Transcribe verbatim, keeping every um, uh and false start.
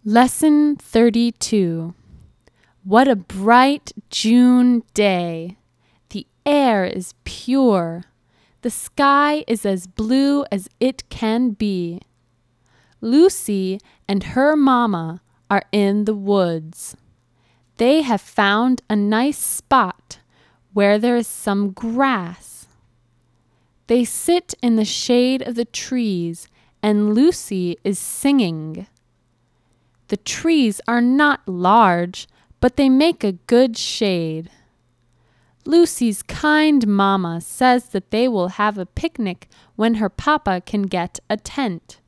Lesson thirty-two. What a bright June day! The air is pure. The sky is as blue as it can be. Lucy and her mamma are in the woods. They have found a nice spot where there is some grass. They sit in the shade of the trees, and Lucy is singing. The trees are not large, but they make a good shade. Lucy's kind mamma says that they will have a picnic when her papa can get a tent.